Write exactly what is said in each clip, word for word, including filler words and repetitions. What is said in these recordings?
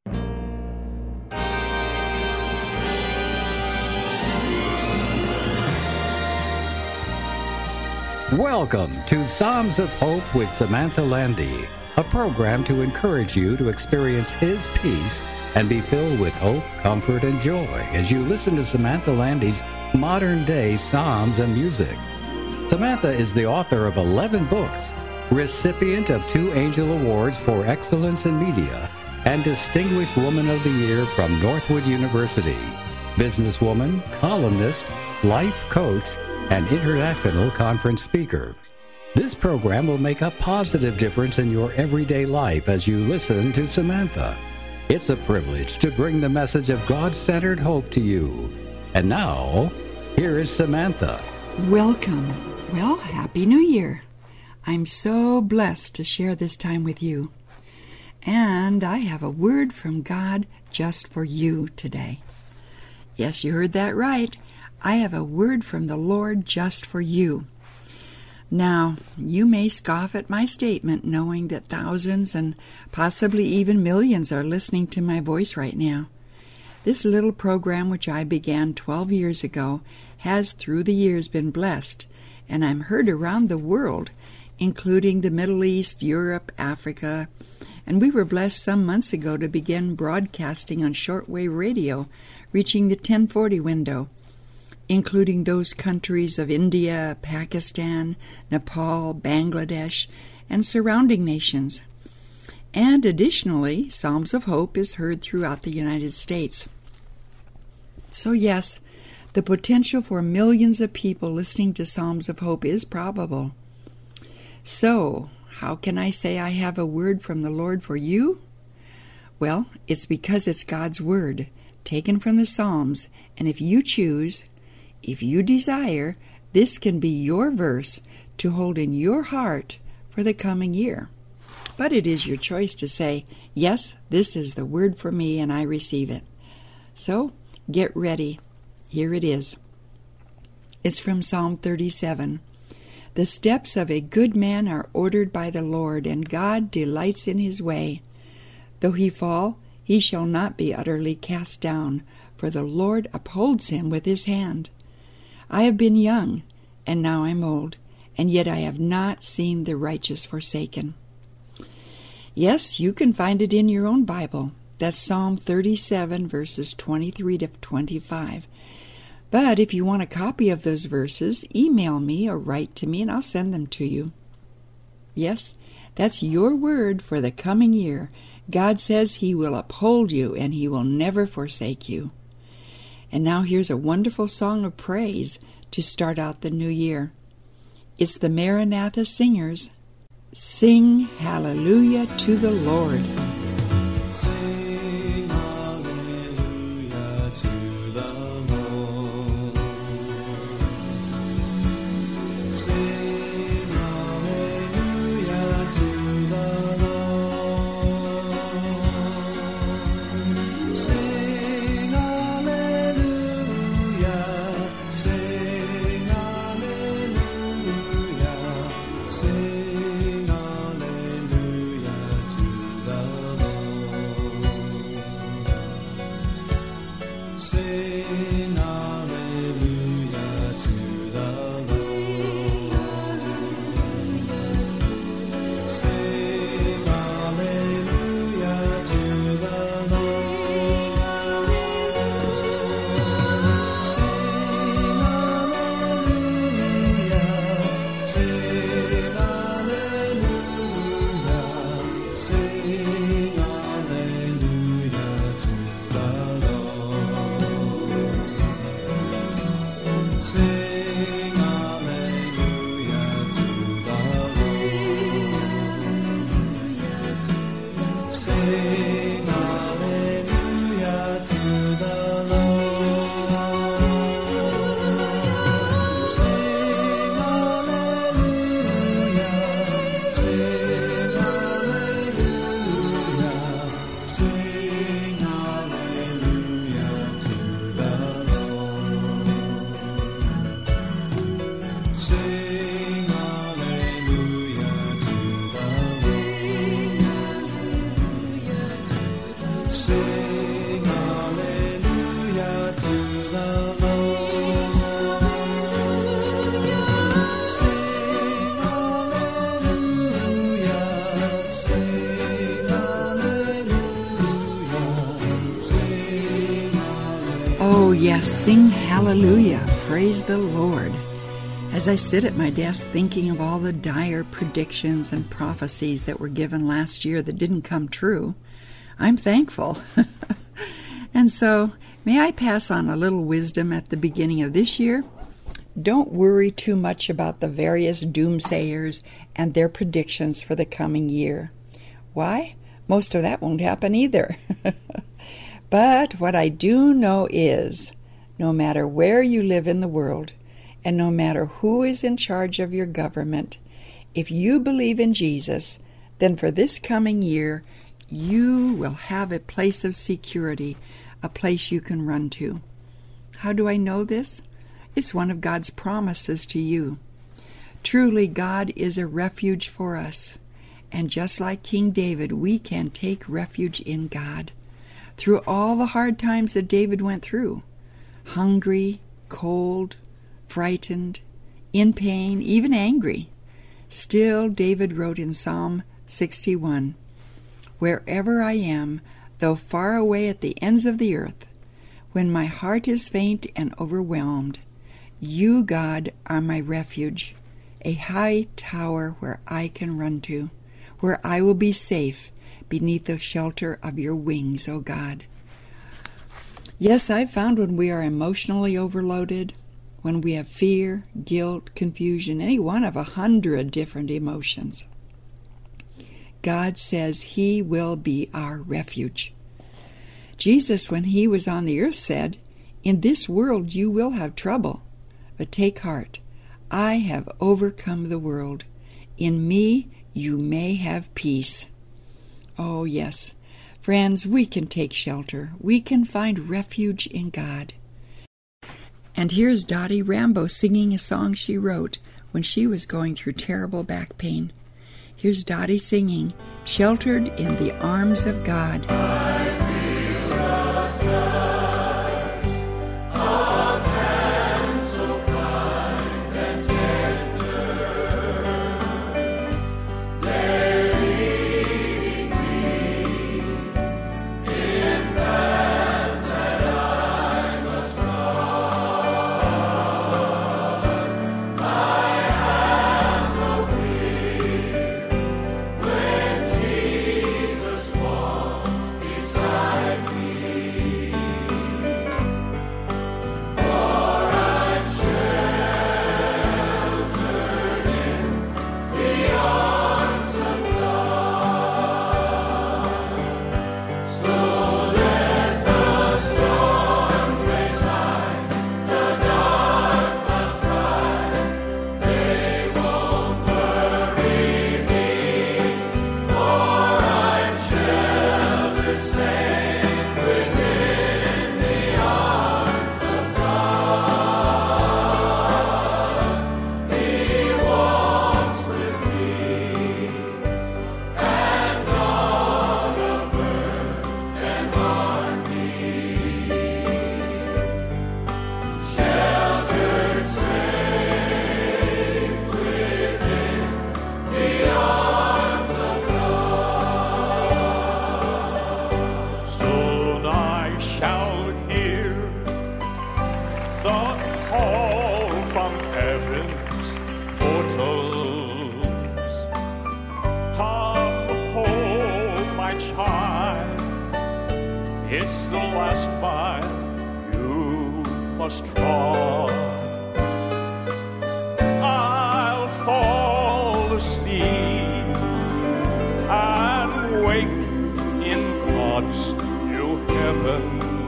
Welcome to Psalms of Hope with Samantha Landy, a program to encourage you to experience His peace and be filled with hope, comfort, and joy as you listen to Samantha Landy's modern-day psalms and music. Samantha is the author of eleven books, recipient of two Angel Awards for Excellence in Media, and Distinguished Woman of the Year from Northwood University, businesswoman, columnist, life coach, and international conference speaker. This program will make a positive difference in your everyday life as you listen to Samantha. It's a privilege to bring the message of God-centered hope to you. And now, here is Samantha. Welcome. Well, Happy New Year. I'm so blessed to share this time with you. And I have a word from God just for you today. Yes, you heard that right. I have a word from the Lord just for you. Now, you may scoff at my statement, knowing that thousands and possibly even millions are listening to my voice right now. This little program, which I began twelve years ago, has through the years been blessed, and I'm heard around the world, including the Middle East, Europe, Africa, and we were blessed some months ago to begin broadcasting on shortwave radio, reaching the ten forty window, including those countries of India, Pakistan, Nepal, Bangladesh, and surrounding nations. And additionally, Psalms of Hope is heard throughout the United States. So yes, the potential for millions of people listening to Psalms of Hope is probable. So, how can I say I have a word from the Lord for you? Well, it's because it's God's word, taken from the Psalms, and if you choose, if you desire, this can be your verse to hold in your heart for the coming year. But it is your choice to say, yes, this is the word for me and I receive it. So, get ready. Here it is. It's from Psalm thirty-seven. The steps of a good man are ordered by the Lord, and God delights in his way. Though he fall, he shall not be utterly cast down, for the Lord upholds him with his hand. I have been young, and now I'm old, and yet I have not seen the righteous forsaken. Yes, you can find it in your own Bible. That's Psalm thirty-seven, verses twenty-three to twenty-five. But if you want a copy of those verses, email me or write to me, and I'll send them to you. Yes, that's your word for the coming year. God says He will uphold you, and He will never forsake you. And now here's a wonderful song of praise to start out the new year. It's the Maranatha Singers. Sing hallelujah to the Lord. Sing hallelujah to the Lord. Sing hallelujah to the Lord. Sing hallelujah. Sing hallelujah. Sing hallelujah to the Lord. Sing hallelujah to the Lord. Sing hallelujah, sing hallelujah, sing hallelujah. Oh, yes, sing hallelujah. Praise the Lord. As I sit at my desk thinking of all the dire predictions and prophecies that were given last year that didn't come true, I'm thankful. And so, may I pass on a little wisdom at the beginning of this year? Don't worry too much about the various doomsayers and their predictions for the coming year. Why? Most of that won't happen either. But what I do know is, no matter where you live in the world, and no matter who is in charge of your government, if you believe in Jesus, then for this coming year, you will have a place of security, a place you can run to. How do I know this? It's one of God's promises to you. Truly, God is a refuge for us. And just like King David, we can take refuge in God. Through all the hard times that David went through, hungry, cold, frightened, in pain, even angry, still David wrote in Psalm sixty-one, "Wherever I am, though far away at the ends of the earth, when my heart is faint and overwhelmed, you, God, are my refuge, a high tower where I can run to, where I will be safe beneath the shelter of your wings, O God." Yes, I've found when we are emotionally overloaded, when we have fear, guilt, confusion, any one of a hundred different emotions, God says He will be our refuge. Jesus, when He was on the earth, said, "In this world you will have trouble, but take heart. I have overcome the world. In me you may have peace." Oh, yes. Friends, we can take shelter. We can find refuge in God. And here's Dottie Rambo singing a song she wrote when she was going through terrible back pain. Here's Dottie singing, "Sheltered in the Arms of God." I feel the touch of hands so kind and tender. They're leading me in paths that I must run. I have no fear when Jesus walks beside me. For I'm sheltered in the arms of God. So let the storms rage high, the dark clouds rise, they won't worry me. For I'm sheltered safe within the arms of God. He walks with me, and not a bird can harm me. Sheltered safe within the arms of God. Soon I shall hear the call from heaven's portals. Come home, my child. It's the last mile you must trod. I'll fall asleep and wake in God's new heaven.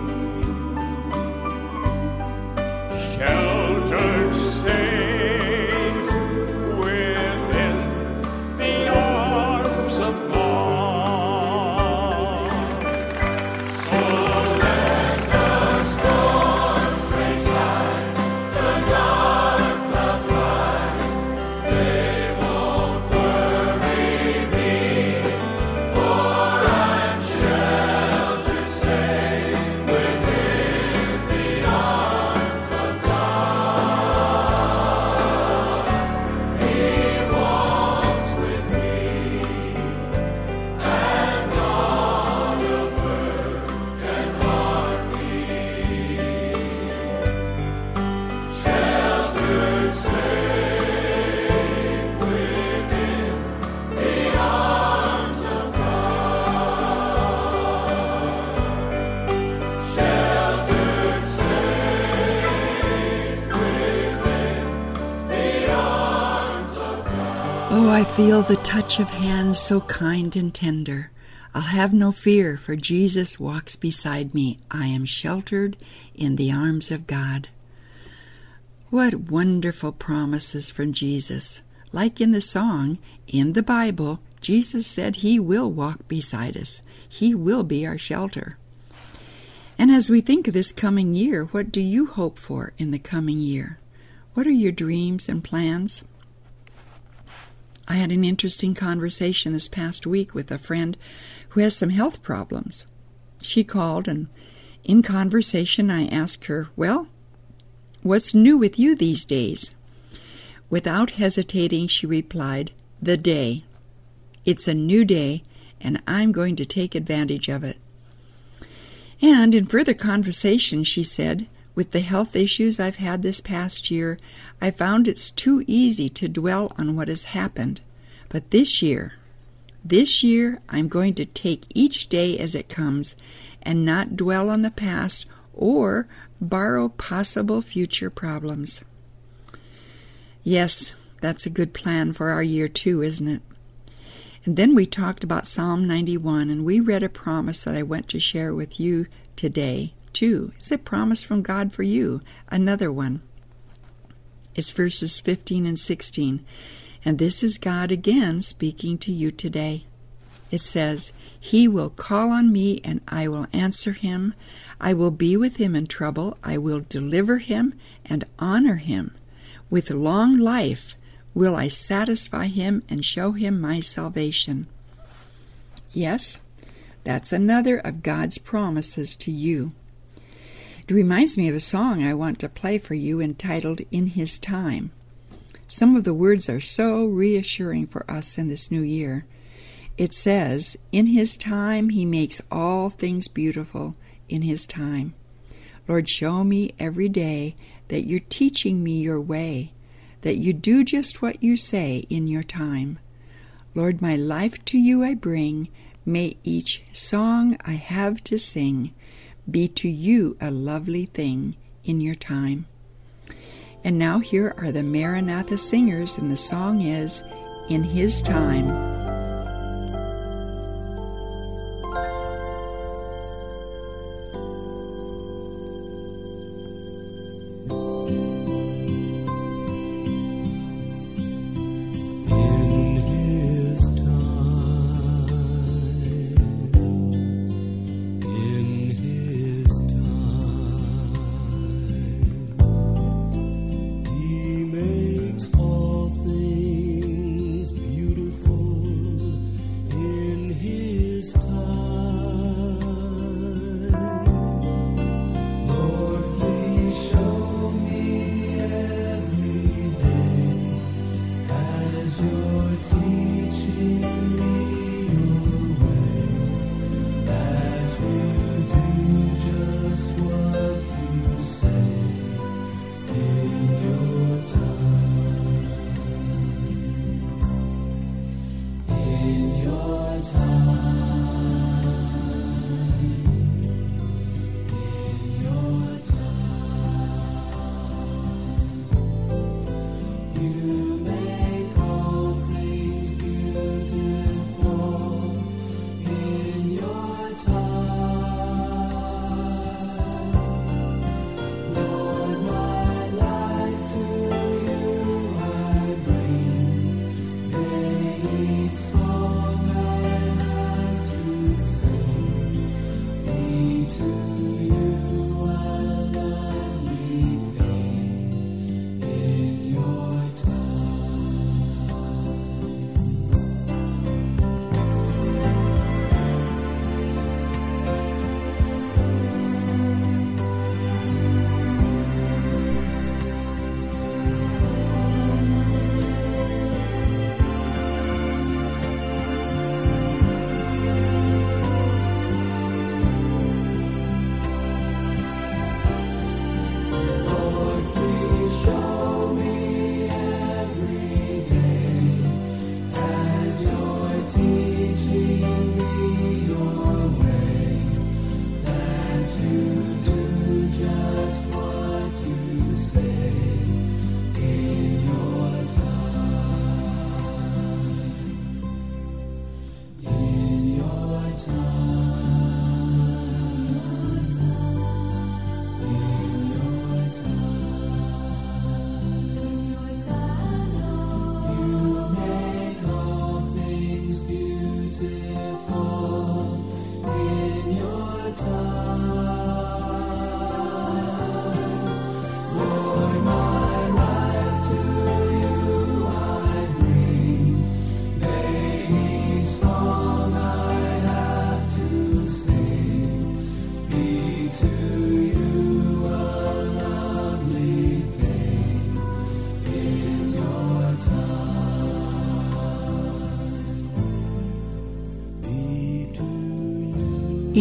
Sheltered safe within the arms of God. So let the storms rage high, the dark clouds rise, they won't worry me, for I'm sheltered I feel the touch of hands so kind and tender. I'll have no fear, for Jesus walks beside me. I am sheltered in the arms of God. What wonderful promises from Jesus. Like in the song, in the Bible, Jesus said he will walk beside us. He will be our shelter. And as we think of this coming year, what do you hope for in the coming year? What are your dreams and plans? I had an interesting conversation this past week with a friend who has some health problems. She called, and in conversation I asked her, well, what's new with you these days? Without hesitating, she replied, the day. It's a new day, and I'm going to take advantage of it. And in further conversation, she said, with the health issues I've had this past year, I found it's too easy to dwell on what has happened. But this year, this year, I'm going to take each day as it comes and not dwell on the past or borrow possible future problems. Yes, that's a good plan for our year too, isn't it? And then we talked about Psalm ninety-one, and we read a promise that I want to share with you today, too. It's a promise from God for you, another one. It's verses fifteen and sixteen, and this is God again speaking to you today. It says, He will call on me, and I will answer him. I will be with him in trouble. I will deliver him and honor him. With long life will I satisfy him and show him my salvation. Yes, that's another of God's promises to you. It reminds me of a song I want to play for you entitled In His Time. Some of the words are so reassuring for us in this new year. It says, in His time He makes all things beautiful in His time. Lord, show me every day that you're teaching me your way, that you do just what you say in your time. Lord, my life to you I bring. May each song I have to sing be to you a lovely thing in your time. And now here are the Maranatha singers, and the song is In His Time. All things beautiful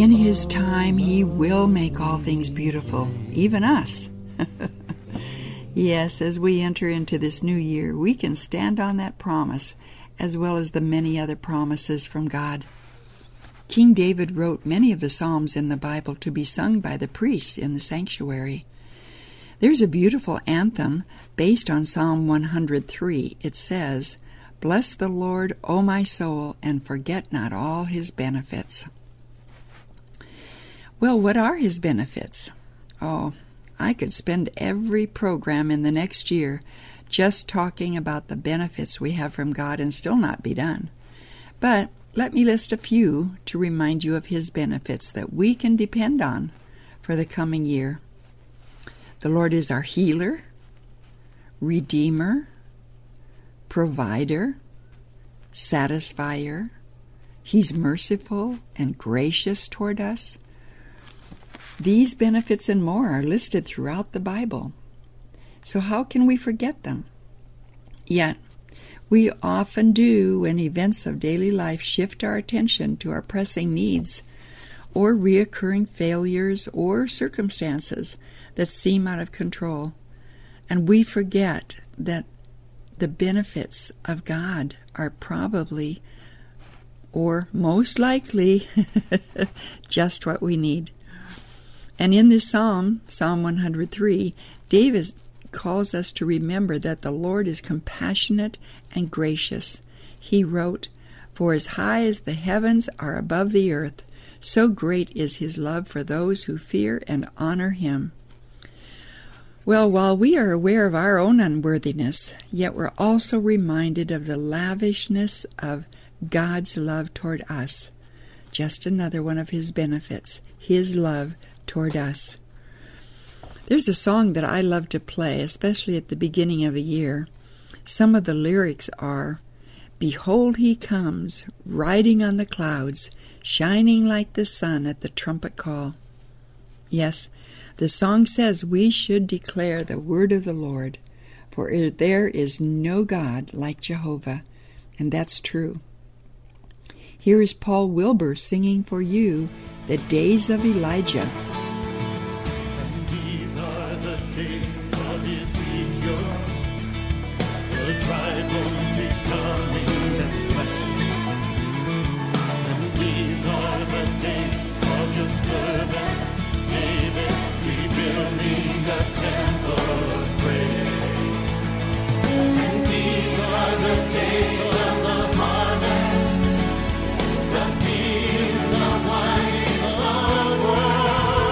In His time, He will make all things beautiful, even us. Yes, as we enter into this new year, we can stand on that promise, as well as the many other promises from God. King David wrote many of the Psalms in the Bible to be sung by the priests in the sanctuary. There's a beautiful anthem based on Psalm one hundred three. It says, "Bless the Lord, O my soul, and forget not all His benefits." Well, what are His benefits? Oh, I could spend every program in the next year just talking about the benefits we have from God and still not be done. But let me list a few to remind you of His benefits that we can depend on for the coming year. The Lord is our healer, redeemer, provider, satisfier. He's merciful and gracious toward us. These benefits and more are listed throughout the Bible. So how can we forget them? Yet, we often do when events of daily life shift our attention to our pressing needs or reoccurring failures or circumstances that seem out of control. And we forget that the benefits of God are probably, or most likely, just what we need. And in this psalm, Psalm one hundred three, David calls us to remember that the Lord is compassionate and gracious. He wrote, "For as high as the heavens are above the earth, so great is His love for those who fear and honor Him." Well, while we are aware of our own unworthiness, yet we're also reminded of the lavishness of God's love toward us. Just another one of His benefits, His love toward us. There's a song that I love to play, especially at the beginning of a year. Some of the lyrics are, "Behold, He comes, riding on the clouds, shining like the sun at the trumpet call." Yes, the song says we should declare the word of the Lord, for there is no God like Jehovah, and that's true. Here is Paul Wilbur singing for you the days of Elijah. These are the days of Ezekiel, the dry bones becoming as flesh. And these are the days of your servant David, rebuilding a temple of praise. And these are the days of the harvest, the fields are winding, the world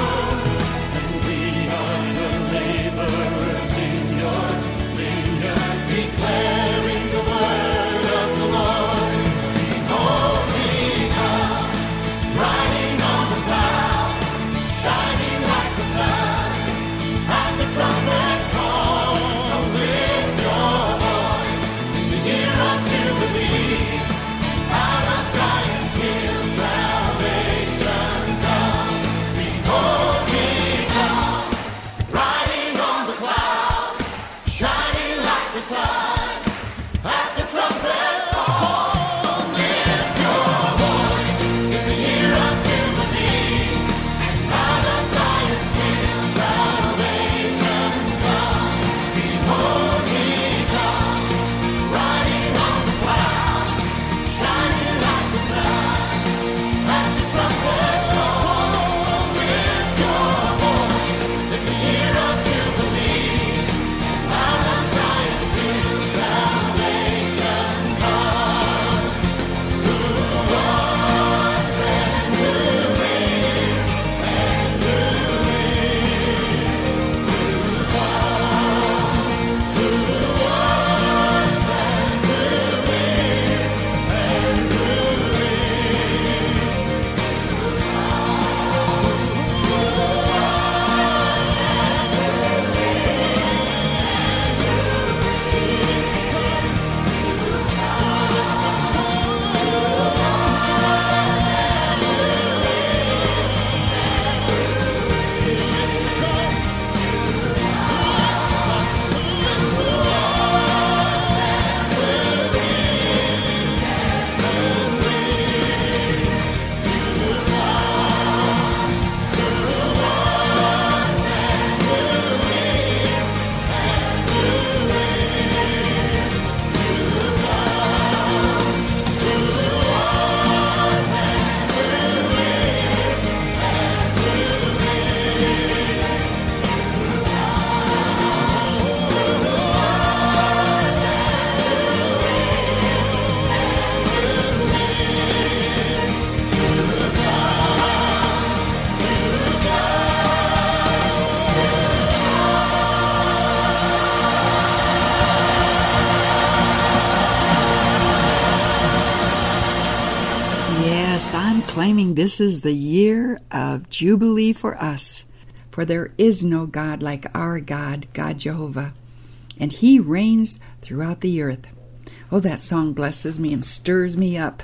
claiming this is the year of Jubilee for us. For there is no God like our God, God Jehovah, and He reigns throughout the earth. Oh, that song blesses me and stirs me up.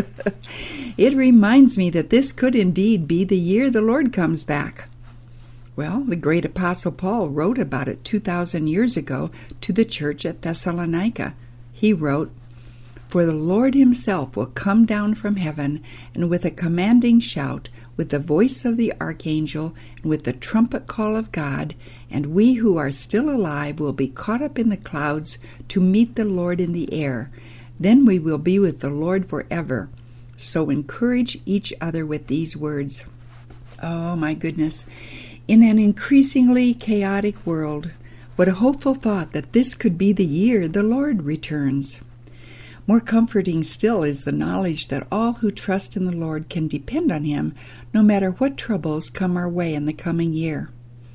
It reminds me that this could indeed be the year the Lord comes back. Well, the great Apostle Paul wrote about it two thousand years ago to the church at Thessalonica. He wrote, "For the Lord Himself will come down from heaven, and with a commanding shout, with the voice of the archangel, and with the trumpet call of God, and we who are still alive will be caught up in the clouds to meet the Lord in the air. Then we will be with the Lord forever. So encourage each other with these words." Oh, my goodness. In an increasingly chaotic world, what a hopeful thought that this could be the year the Lord returns. More comforting still is the knowledge that all who trust in the Lord can depend on Him no matter what troubles come our way in the coming year.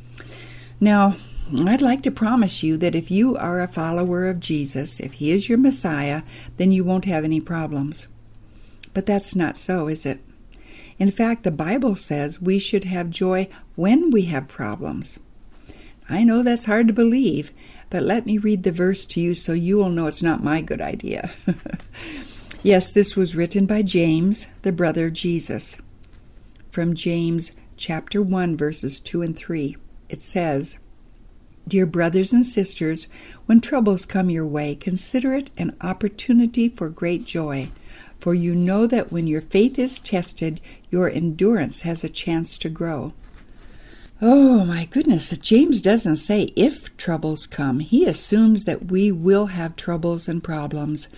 Now, I'd like to promise you that if you are a follower of Jesus, if He is your Messiah, then you won't have any problems. But that's not so, is it? In fact, the Bible says we should have joy when we have problems. I know that's hard to believe, but let me read the verse to you so you will know it's not my good idea. Yes, this was written by James, the brother of Jesus. From James chapter one, verses two and three, it says, "Dear brothers and sisters, when troubles come your way, consider it an opportunity for great joy. For you know that when your faith is tested, your endurance has a chance to grow." Oh, my goodness, James doesn't say if troubles come. He assumes that we will have troubles and problems,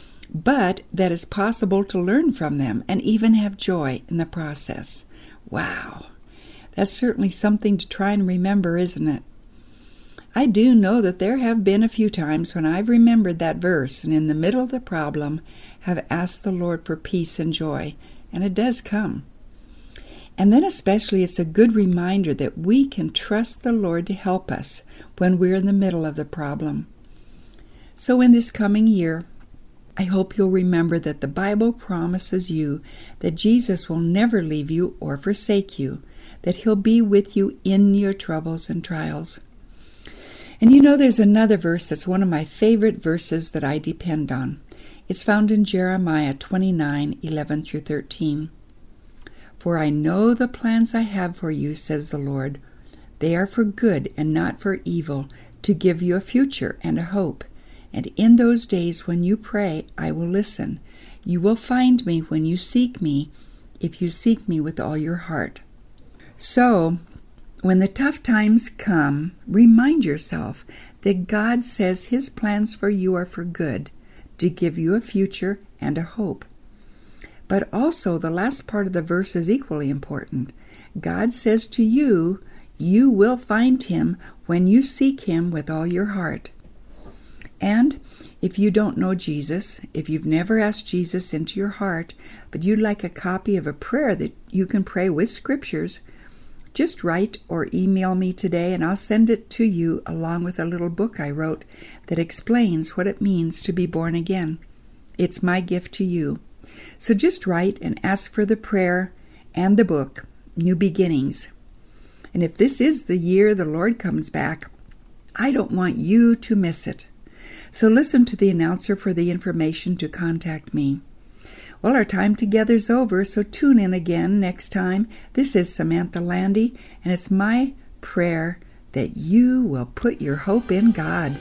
but that it's possible to learn from them and even have joy in the process. Wow, that's certainly something to try and remember, isn't it? I do know that there have been a few times when I've remembered that verse and in the middle of the problem have asked the Lord for peace and joy, and it does come. And then especially it's a good reminder that we can trust the Lord to help us when we're in the middle of the problem. So in this coming year, I hope you'll remember that the Bible promises you that Jesus will never leave you or forsake you, that He'll be with you in your troubles and trials. And you know, there's another verse that's one of my favorite verses that I depend on. It's found in Jeremiah twenty-nine, eleven through thirteen. "For I know the plans I have for you, says the Lord. They are for good and not for evil, to give you a future and a hope. And in those days when you pray, I will listen. You will find me when you seek me, if you seek me with all your heart." So, when the tough times come, remind yourself that God says His plans for you are for good, to give you a future and a hope. But also, the last part of the verse is equally important. God says to you, you will find Him when you seek Him with all your heart. And if you don't know Jesus, if you've never asked Jesus into your heart, but you'd like a copy of a prayer that you can pray with scriptures, just write or email me today and I'll send it to you along with a little book I wrote that explains what it means to be born again. It's my gift to you. So just write and ask for the prayer and the book, New Beginnings. And if this is the year the Lord comes back, I don't want you to miss it. So listen to the announcer for the information to contact me. Well, our time together's over, so tune in again next time. This is Samantha Landy, and it's my prayer that you will put your hope in God.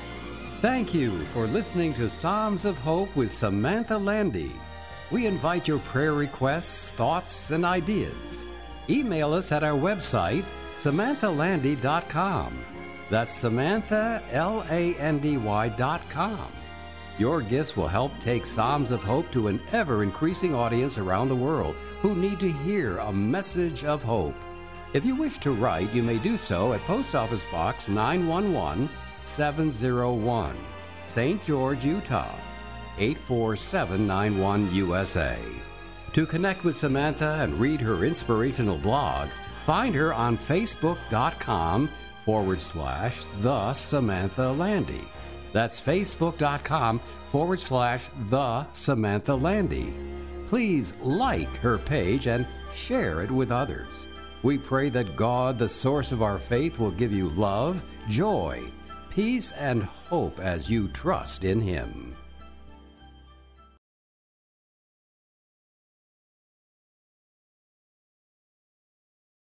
Thank you for listening to Psalms of Hope with Samantha Landy. We invite your prayer requests, thoughts, and ideas. Email us at our website, samantha landy dot com. That's Samantha, L A N D Y dot com. Your gifts will help take Psalms of Hope to an ever-increasing audience around the world who need to hear a message of hope. If you wish to write, you may do so at Post Office Box nine one one, seven oh one, Saint George, Utah, eight four seven nine one, U S A. To connect with Samantha and read her inspirational blog, find her on facebook.com forward slash the Samantha Landy. That's facebook.com forward slash the Samantha Landy. Please like her page and share it with others. We pray that God, the source of our faith, will give you love, joy, peace, and hope as you trust in Him.